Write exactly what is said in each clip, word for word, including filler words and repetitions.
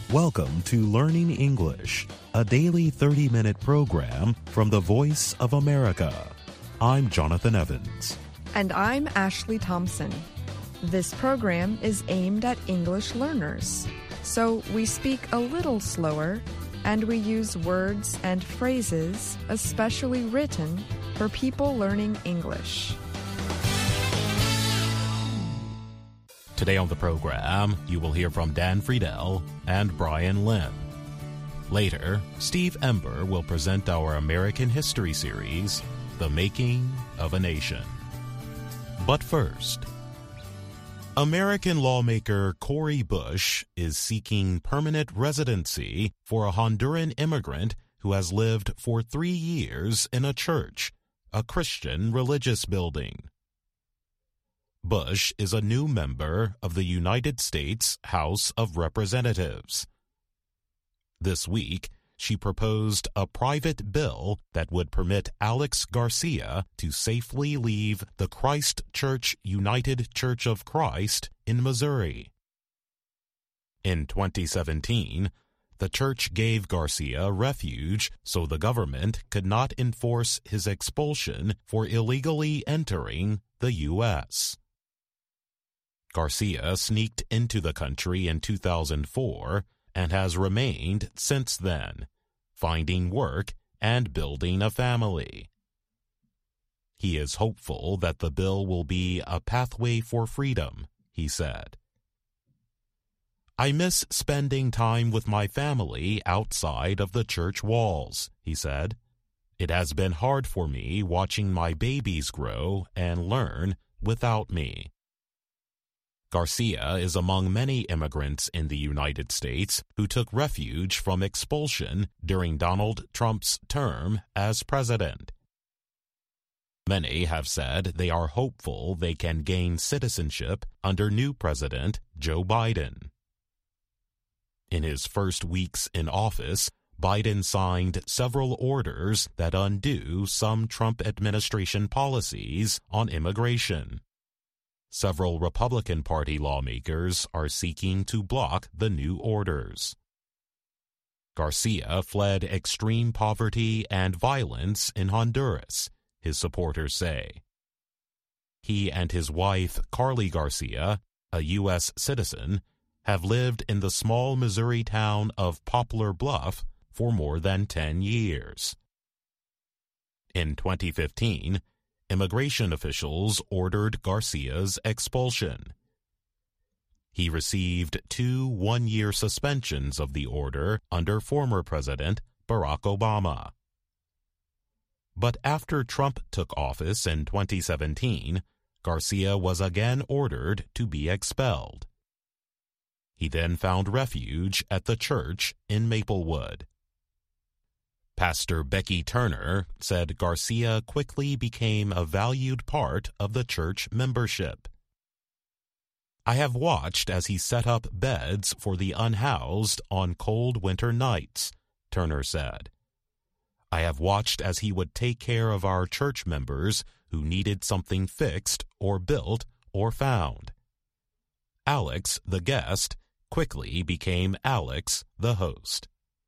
Welcome to Learning English, a daily thirty-minute program from the Voice of America. I'm Jonathan Evans. And I'm Ashley Thompson. This program is aimed at English learners, so we speak a little slower and we use words and phrases especially written for people learning English. Today on the program, you will hear from Dan Friedel and Brian Lim. Later, Steve Ember will present our American history series, The Making of a Nation. But first, American lawmaker Cori Bush is seeking permanent residency for a Honduran immigrant who has lived for three years in a church, a Christian religious building. Bush is a new member of the United States House of Representatives. This week, she proposed a private bill that would permit Alex Garcia to safely leave the Christ Church United Church of Christ in Missouri. In twenty seventeen, the church gave Garcia refuge so the government could not enforce his expulsion for illegally entering the U S Garcia sneaked into the country in two thousand four and has remained since then, finding work and building a family. He is hopeful that the bill will be a pathway for freedom, he said. I miss spending time with my family outside of the church walls, he said. It has been hard for me watching my babies grow and learn without me. Garcia is among many immigrants in the United States who took refuge from expulsion during Donald Trump's term as president. Many have said they are hopeful they can gain citizenship under new President Joe Biden. In his first weeks in office, Biden signed several orders that undo some Trump administration policies on immigration. Several Republican Party lawmakers are seeking to block the new orders. Garcia fled extreme poverty and violence in Honduras, his supporters say. He and his wife, Carly Garcia, a U S citizen, have lived in the small Missouri town of Poplar Bluff for more than ten years. In twenty fifteen, immigration officials ordered Garcia's expulsion. He received two one-year suspensions of the order under former President Barack Obama. But after Trump took office in twenty seventeen, Garcia was again ordered to be expelled. He then found refuge at the church in Maplewood. Pastor Becky Turner said Garcia quickly became a valued part of the church membership. I have watched as he set up beds for the unhoused on cold winter nights, Turner said. I have watched as he would take care of our church members who needed something fixed or built or found. Alex, the guest, quickly became Alex, the host.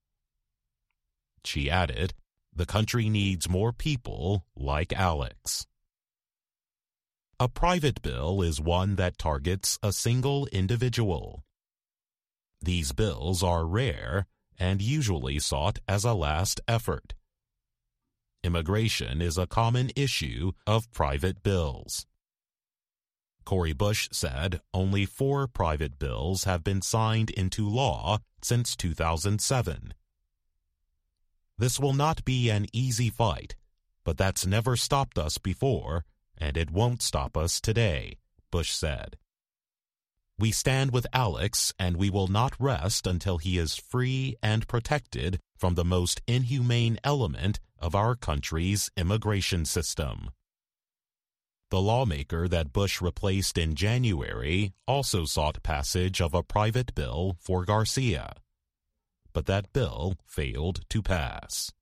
She added, the country needs more people like Alex. A private bill is one that targets a single individual. These bills are rare and usually sought as a last effort. Immigration is a common issue of private bills. Cori Bush said only four private bills have been signed into law since two thousand seven. This will not be an easy fight, but that's never stopped us before, and it won't stop us today, Bush said. We stand with Alex, and we will not rest until he is free and protected from the most inhumane element of our country's immigration system. The lawmaker that Bush replaced in January also sought passage of a private bill for Garcia. But that bill failed to pass.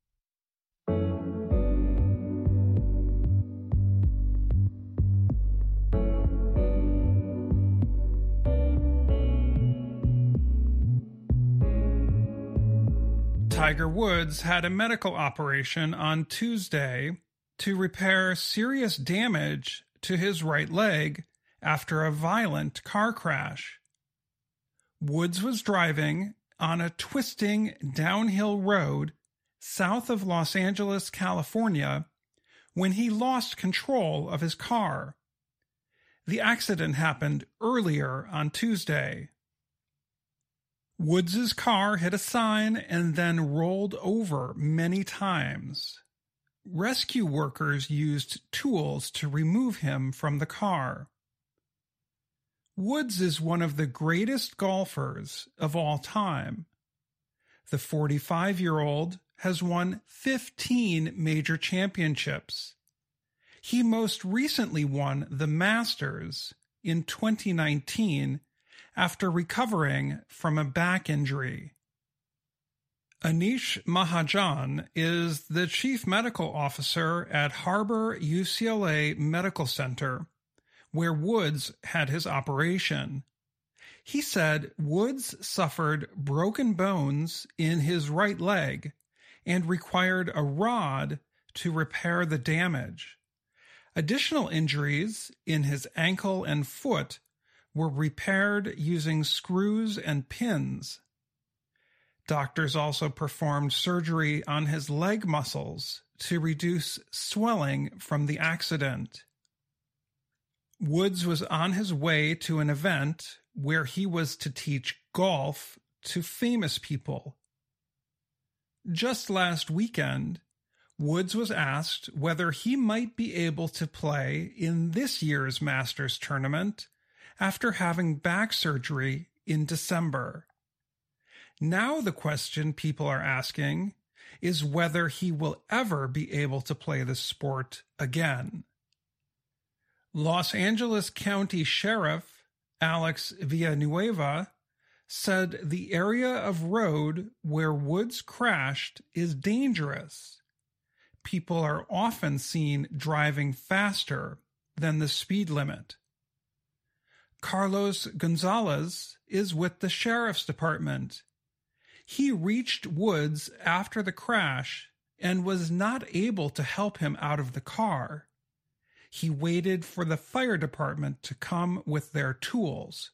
Tiger Woods had a medical operation on Tuesday to repair serious damage to his right leg after a violent car crash. Woods was driving on a twisting downhill road south of Los Angeles, California, when he lost control of his car. The accident happened earlier on Tuesday. Woods's car hit a sign and then rolled over many times. Rescue workers used tools to remove him from the car. Woods is one of the greatest golfers of all time. The forty-five-year-old has won fifteen major championships. He most recently won the Masters in twenty nineteen after recovering from a back injury. Anish Mahajan is the chief medical officer at Harbor U C L A Medical Center, where Woods had his operation. He said Woods suffered broken bones in his right leg and required a rod to repair the damage. Additional injuries in his ankle and foot were repaired using screws and pins. Doctors also performed surgery on his leg muscles to reduce swelling from the accident. Woods was on his way to an event where he was to teach golf to famous people. Just last weekend, Woods was asked whether he might be able to play in this year's Masters tournament after having back surgery in December. Now the question people are asking is whether he will ever be able to play the sport again. Los Angeles County Sheriff Alex Villanueva said the area of road where Woods crashed is dangerous. People are often seen driving faster than the speed limit. Carlos Gonzalez is with the sheriff's department. He reached Woods after the crash and was not able to help him out of the car. He waited for the fire department to come with their tools.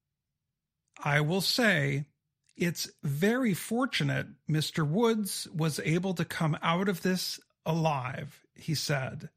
I will say, it's very fortunate Mister Woods was able to come out of this alive, he said.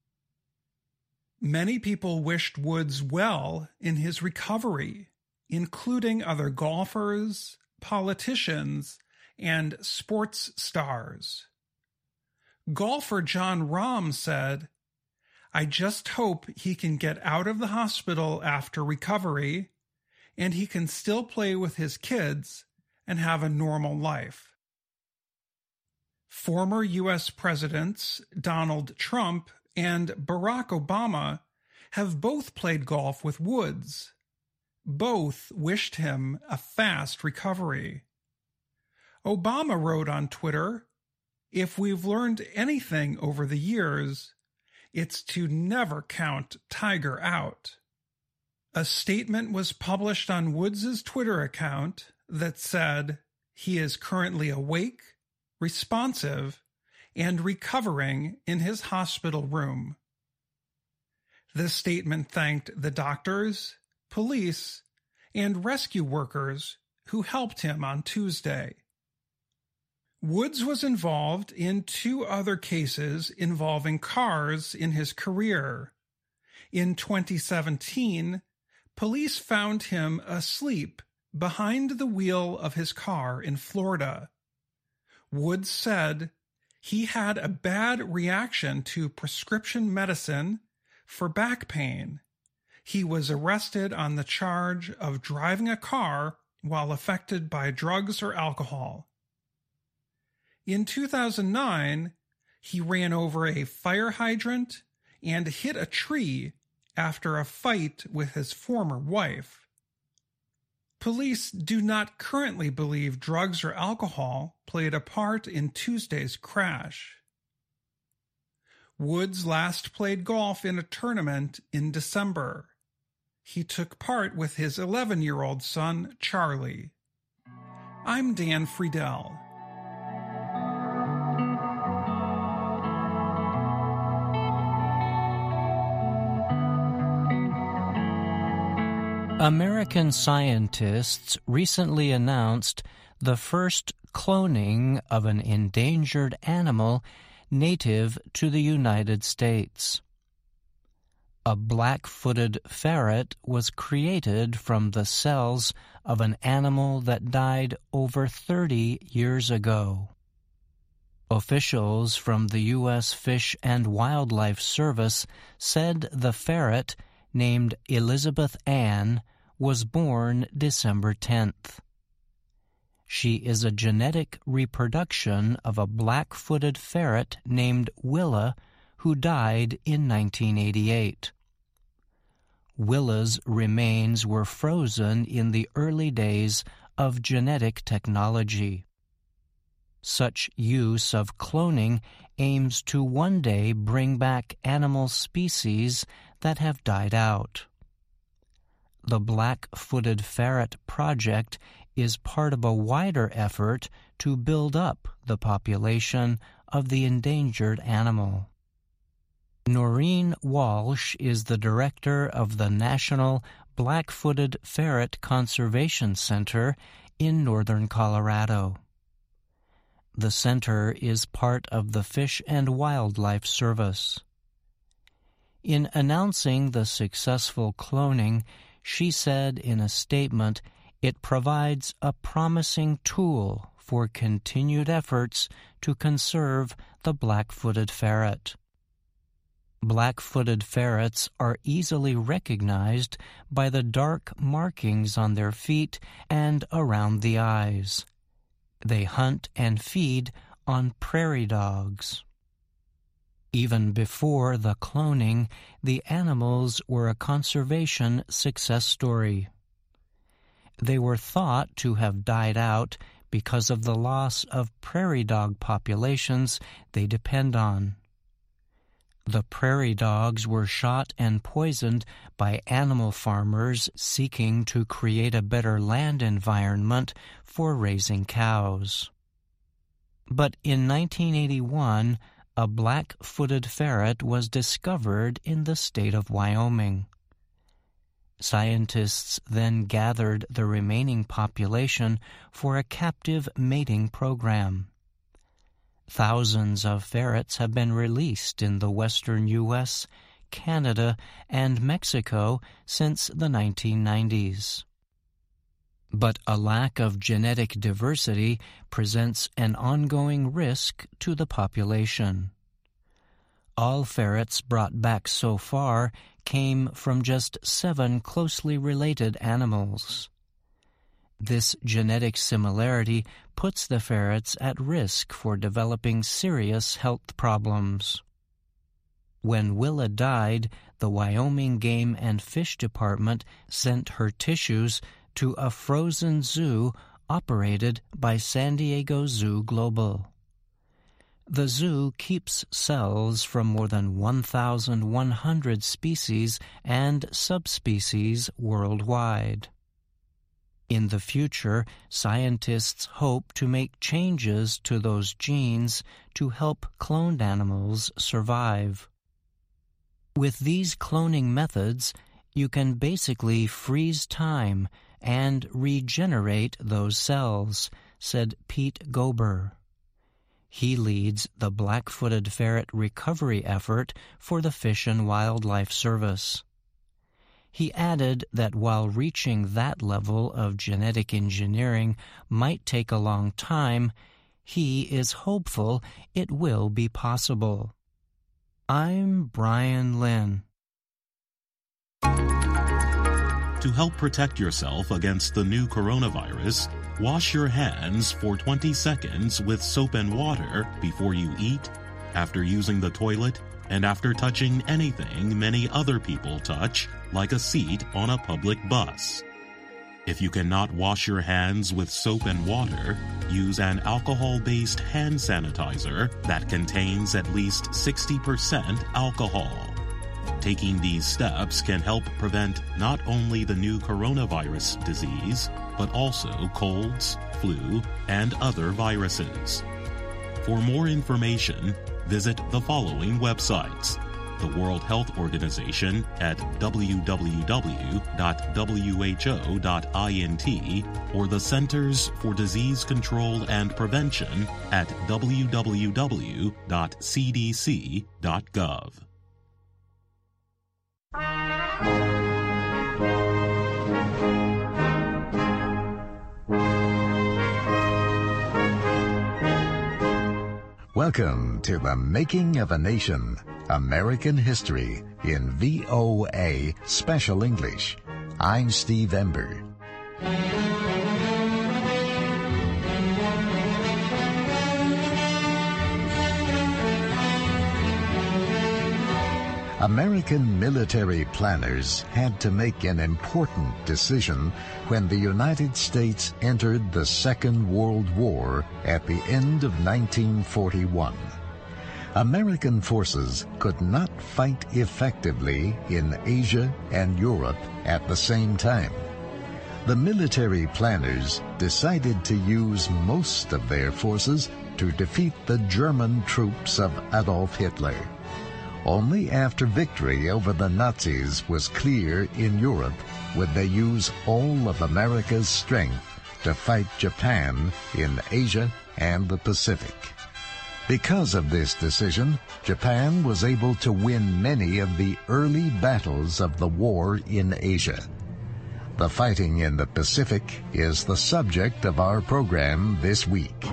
Many people wished Woods well in his recovery, including other golfers, politicians, and sports stars. Golfer Jon Rahm said, "I just hope he can get out of the hospital after recovery, and he can still play with his kids and have a normal life." Former U S Presidents Donald Trump and Barack Obama have both played golf with Woods. Both wished him a fast recovery. Obama wrote on Twitter, "If we've learned anything over the years, it's to never count Tiger out." A statement was published on Woods' Twitter account that said he is currently awake, responsive, and recovering in his hospital room. The statement thanked the doctors, police, and rescue workers who helped him on Tuesday. Woods was involved in two other cases involving cars in his career. In twenty seventeen, police found him asleep behind the wheel of his car in Florida. Woods said he had a bad reaction to prescription medicine for back pain. He was arrested on the charge of driving a car while affected by drugs or alcohol. In two thousand nine, he ran over a fire hydrant and hit a tree after a fight with his former wife. Police do not currently believe drugs or alcohol played a part in Tuesday's crash. Woods last played golf in a tournament in December. He took part with his eleven-year-old son, Charlie. I'm Dan Friedel. American scientists recently announced the first cloning of an endangered animal native to the United States. A black-footed ferret was created from the cells of an animal that died over thirty years ago. Officials from the U S Fish and Wildlife Service said the ferret, named Elizabeth Ann, was born December tenth. She is a genetic reproduction of a black-footed ferret named Willa, who died in nineteen eighty-eight. Willa's remains were frozen in the early days of genetic technology. Such use of cloning aims to one day bring back animal species that have died out. The Black-Footed Ferret Project is part of a wider effort to build up the population of the endangered animal. Noreen Walsh is the director of the National Black-Footed Ferret Conservation Center in northern Colorado. The center is part of the Fish and Wildlife Service. In announcing the successful cloning, she said in a statement, it provides a promising tool for continued efforts to conserve the black-footed ferret. Black-footed ferrets are easily recognized by the dark markings on their feet and around the eyes. They hunt and feed on prairie dogs. Even before the cloning, the animals were a conservation success story. They were thought to have died out because of the loss of prairie dog populations they depend on. The prairie dogs were shot and poisoned by animal farmers seeking to create a better land environment for raising cows. But in nineteen eighty-one, a black-footed ferret was discovered in the state of Wyoming. Scientists then gathered the remaining population for a captive mating program. Thousands of ferrets have been released in the western U S, Canada, and Mexico since the nineteen nineties. But a lack of genetic diversity presents an ongoing risk to the population. All ferrets brought back so far came from just seven closely related animals. This genetic similarity puts the ferrets at risk for developing serious health problems. When Willa died, the Wyoming Game and Fish Department sent her tissues to a frozen zoo operated by San Diego Zoo Global. The zoo keeps cells from more than one thousand one hundred species and subspecies worldwide. In the future, scientists hope to make changes to those genes to help cloned animals survive. With these cloning methods, you can basically freeze time and regenerate those cells, said Pete Gober. He leads the black-footed ferret recovery effort for the Fish and Wildlife Service. He added that while reaching that level of genetic engineering might take a long time, he is hopeful it will be possible. I'm Brian Lynn. To help protect yourself against the new coronavirus, wash your hands for twenty seconds with soap and water before you eat, after using the toilet, and after touching anything many other people touch, like a seat on a public bus. If you cannot wash your hands with soap and water, use an alcohol-based hand sanitizer that contains at least sixty percent alcohol. Taking these steps can help prevent not only the new coronavirus disease, but also colds, flu, and other viruses. For more information, visit the following websites: the World Health Organization at w w w dot w h o dot int or the Centers for Disease Control and Prevention at w w w dot c d c dot gov. Welcome to The Making of a Nation, American History in V O A Special English. I'm Steve Ember. American military planners had to make an important decision when the United States entered the Second World War at the end of nineteen forty-one. American forces could not fight effectively in Asia and Europe at the same time. The military planners decided to use most of their forces to defeat the German troops of Adolf Hitler. Only after victory over the Nazis was clear in Europe would they use all of America's strength to fight Japan in Asia and the Pacific. Because of this decision, Japan was able to win many of the early battles of the war in Asia. The fighting in the Pacific is the subject of our program this week.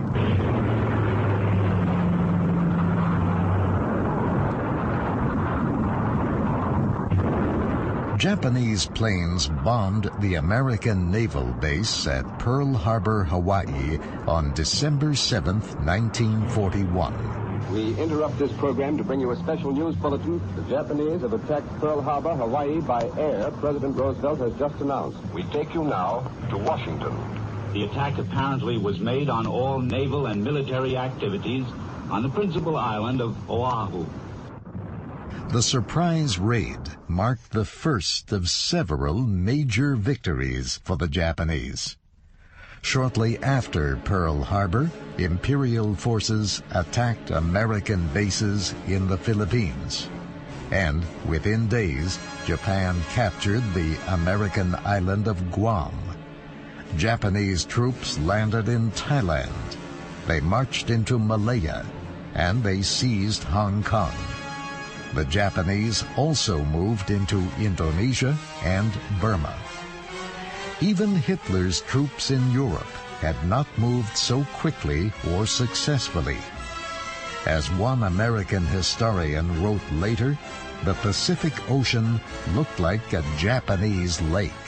Japanese planes bombed the American naval base at Pearl Harbor, Hawaii on December seventh, nineteen forty-one. We interrupt this program to bring you a special news bulletin. The Japanese have attacked Pearl Harbor, Hawaii by air, President Roosevelt has just announced. We take you now to Washington. The attack apparently was made on all naval and military activities on the principal island of Oahu. The surprise raid marked the first of several major victories for the Japanese. Shortly after Pearl Harbor, Imperial forces attacked American bases in the Philippines. And within days, Japan captured the American island of Guam. Japanese troops landed in Thailand. They marched into Malaya, and they seized Hong Kong. The Japanese also moved into Indonesia and Burma. Even Hitler's troops in Europe had not moved so quickly or successfully. As one American historian wrote later, the Pacific Ocean looked like a Japanese lake.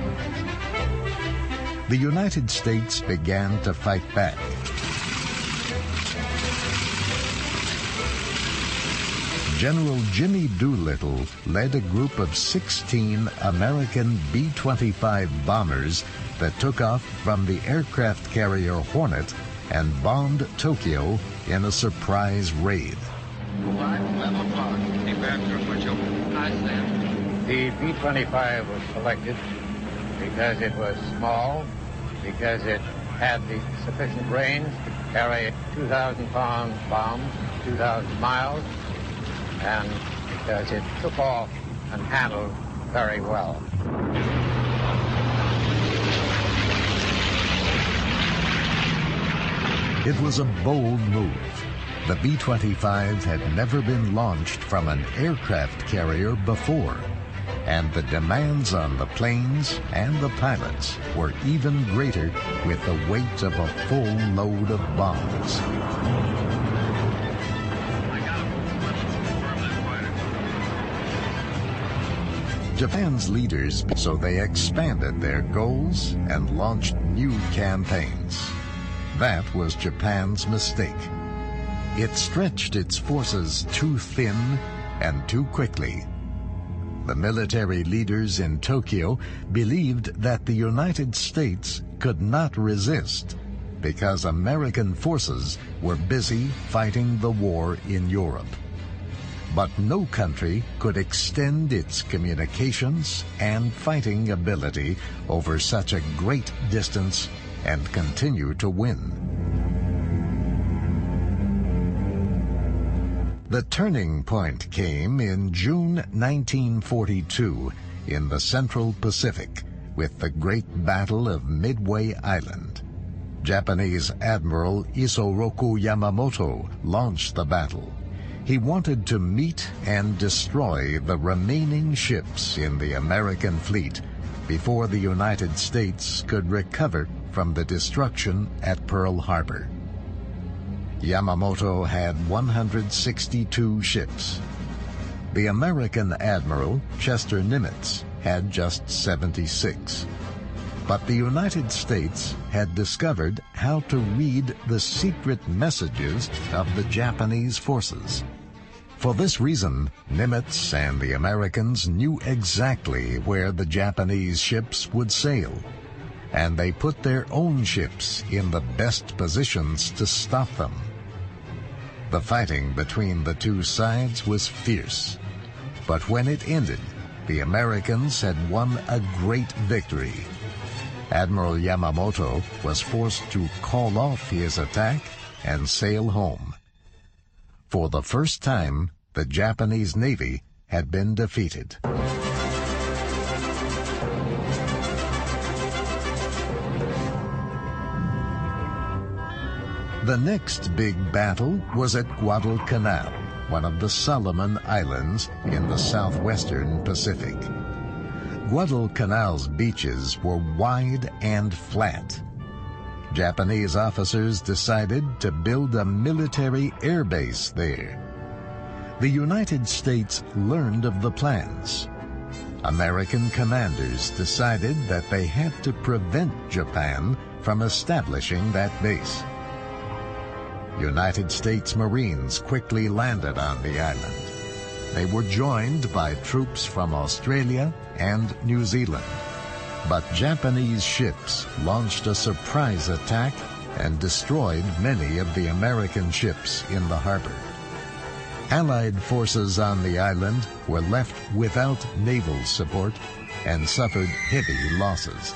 The United States began to fight back. General Jimmy Doolittle led a group of sixteen American B twenty-five bombers that took off from the aircraft carrier Hornet and bombed Tokyo in a surprise raid. The B twenty-five was selected because it was small, because it had the sufficient range to carry two thousand pound bombs, two thousand miles, and because it took off and handled very well. It was a bold move. The B twenty-five had never been launched from an aircraft carrier before, and the demands on the planes and the pilots were even greater with the weight of a full load of bombs. Japan's leaders, so they expanded their goals and launched new campaigns. That was Japan's mistake. It stretched its forces too thin and too quickly. The military leaders in Tokyo believed that the United States could not resist because American forces were busy fighting the war in Europe. But no country could extend its communications and fighting ability over such a great distance and continue to win. The The turning point came in June nineteen forty-two in the Central Pacific with the Great Battle of Midway Island. Japanese Admiral Isoroku Yamamoto launched the battle. He wanted to meet and destroy the remaining ships in the American fleet before the United States could recover from the destruction at Pearl Harbor. Yamamoto had one hundred sixty-two ships. The American Admiral, Chester Nimitz, had just seventy-six. But the United States had discovered how to read the secret messages of the Japanese forces. For this reason, Nimitz and the Americans knew exactly where the Japanese ships would sail, and they put their own ships in the best positions to stop them. The fighting between the two sides was fierce, but when it ended, the Americans had won a great victory. Admiral Yamamoto was forced to call off his attack and sail home. For the first time, the Japanese Navy had been defeated. The next big battle was at Guadalcanal, one of the Solomon Islands in the southwestern Pacific. Guadalcanal's beaches were wide and flat. Japanese officers decided to build a military air base there. The United States learned of the plans. American commanders decided that they had to prevent Japan from establishing that base. United States Marines quickly landed on the island. They were joined by troops from Australia and New Zealand. But Japanese ships launched a surprise attack and destroyed many of the American ships in the harbor. Allied forces on the island were left without naval support and suffered heavy losses.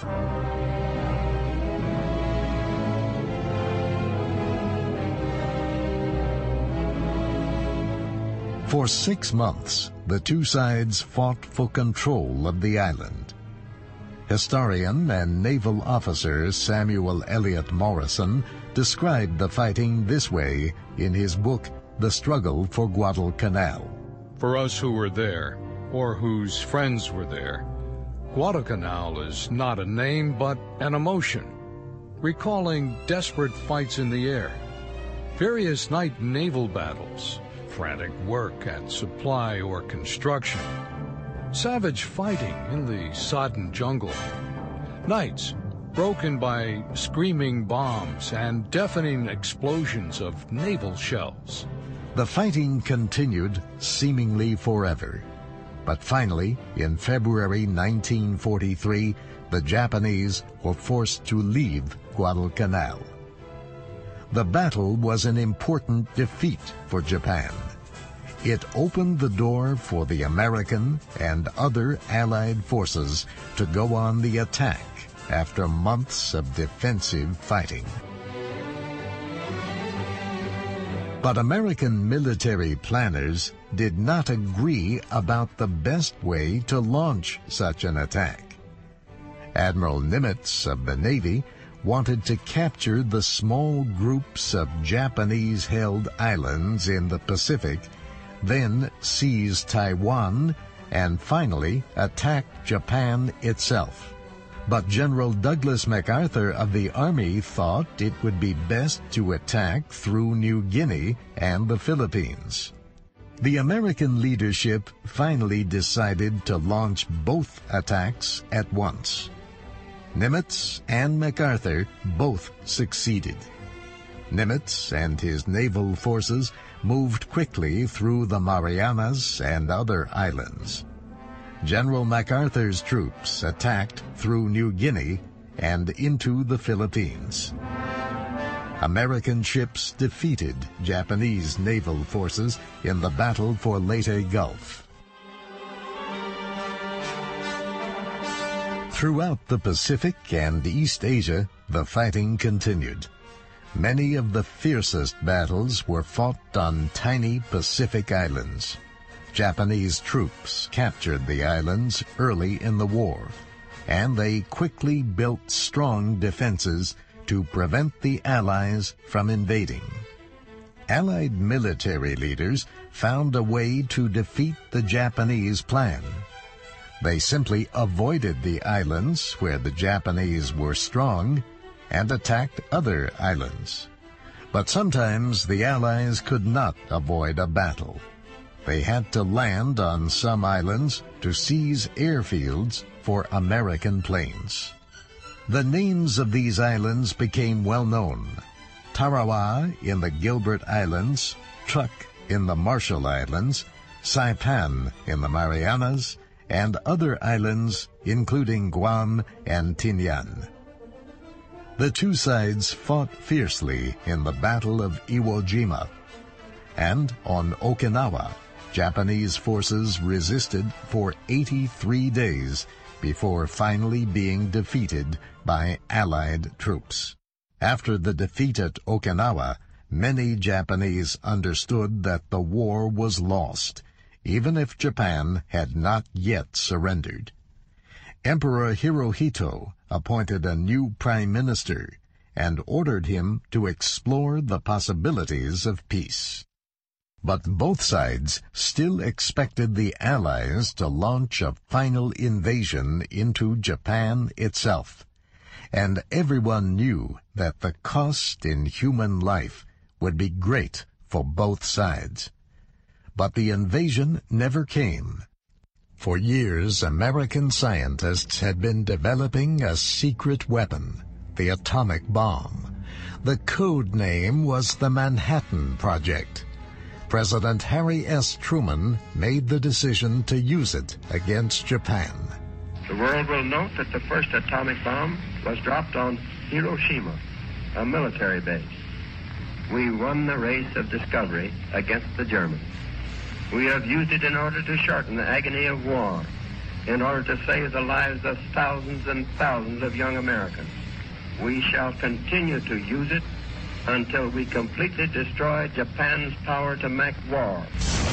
For six months, the two sides fought for control of the island. Historian and naval officer Samuel Eliot Morison described the fighting this way in his book, The Struggle for Guadalcanal. For us who were there, or whose friends were there, Guadalcanal is not a name but an emotion, recalling desperate fights in the air, various night naval battles, frantic work at supply or construction, savage fighting in the sodden jungle, nights broken by screaming bombs and deafening explosions of naval shells. The fighting continued seemingly forever. But finally, in February nineteen forty-three, the Japanese were forced to leave Guadalcanal. The battle was an important defeat for Japan. It opened the door for the American and other Allied forces to go on the attack after months of defensive fighting. But American military planners did not agree about the best way to launch such an attack. Admiral Nimitz of the Navy wanted to capture the small groups of Japanese-held islands in the Pacific, then seize Taiwan, and finally attack Japan itself. But General Douglas MacArthur of the Army thought it would be best to attack through New Guinea and the Philippines. The American leadership finally decided to launch both attacks at once. Nimitz and MacArthur both succeeded. Nimitz and his naval forces moved quickly through the Marianas and other islands. General MacArthur's troops attacked through New Guinea and into the Philippines. American ships defeated Japanese naval forces in the battle for Leyte Gulf. Throughout the Pacific and East Asia, the fighting continued. Many of the fiercest battles were fought on tiny Pacific islands. Japanese troops captured the islands early in the war, and they quickly built strong defenses to prevent the Allies from invading. Allied military leaders found a way to defeat the Japanese plan. They simply avoided the islands where the Japanese were strong and attacked other islands. But sometimes the Allies could not avoid a battle. They had to land on some islands to seize airfields for American planes. The names of these islands became well known. Tarawa in the Gilbert Islands, Truk in the Marshall Islands, Saipan in the Marianas, and other islands including Guam and Tinian. The two sides fought fiercely in the Battle of Iwo Jima, and on Okinawa, Japanese forces resisted for eighty-three days before finally being defeated by Allied troops. After the defeat at Okinawa, many Japanese understood that the war was lost, even if Japan had not yet surrendered. Emperor Hirohito appointed a new prime minister and ordered him to explore the possibilities of peace. But both sides still expected the Allies to launch a final invasion into Japan itself, and everyone knew that the cost in human life would be great for both sides. But the invasion never came. For years, American scientists had been developing a secret weapon, the atomic bomb. The code name was the Manhattan Project. President Harry S. Truman made the decision to use it against Japan. The world will note that the first atomic bomb was dropped on Hiroshima, a military base. We won the race of discovery against the Germans. We have used it in order to shorten the agony of war, in order to save the lives of thousands and thousands of young Americans. We shall continue to use it until we completely destroy Japan's power to make war.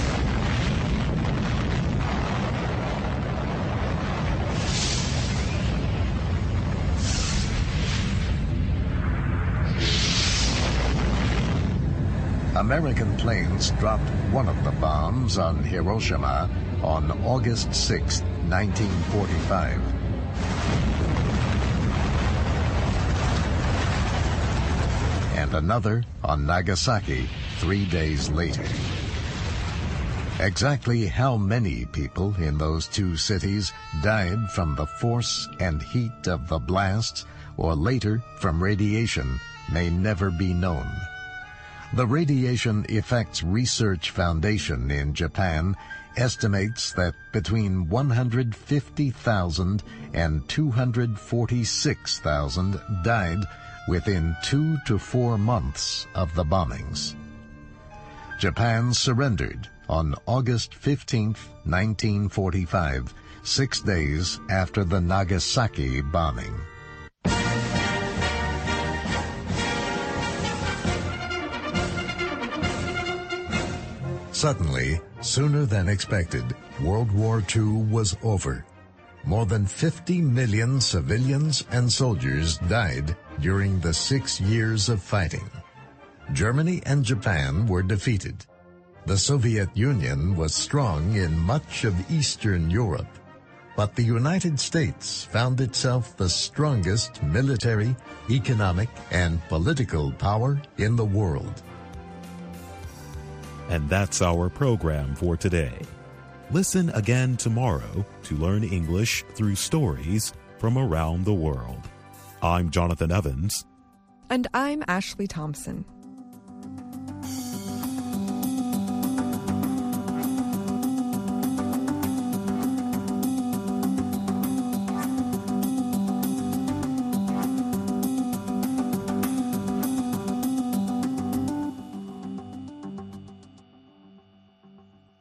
American planes dropped one of the bombs on Hiroshima on August sixth, nineteen forty-five. And another on Nagasaki three days later. Exactly how many people in those two cities died from the force and heat of the blasts or later from radiation may never be known. The Radiation Effects Research Foundation in Japan estimates that between one hundred fifty thousand and two hundred forty-six thousand died within two to four months of the bombings. Japan surrendered on August fifteenth, nineteen forty-five, six days after the Nagasaki bombing. Suddenly, sooner than expected, World War Two was over. More than fifty million civilians and soldiers died during the six years of fighting. Germany and Japan were defeated. The Soviet Union was strong in much of Eastern Europe, but the United States found itself the strongest military, economic, and political power in the world. And that's our program for today. Listen again tomorrow to learn English through stories from around the world. I'm Jonathan Evans. And I'm Ashley Thompson.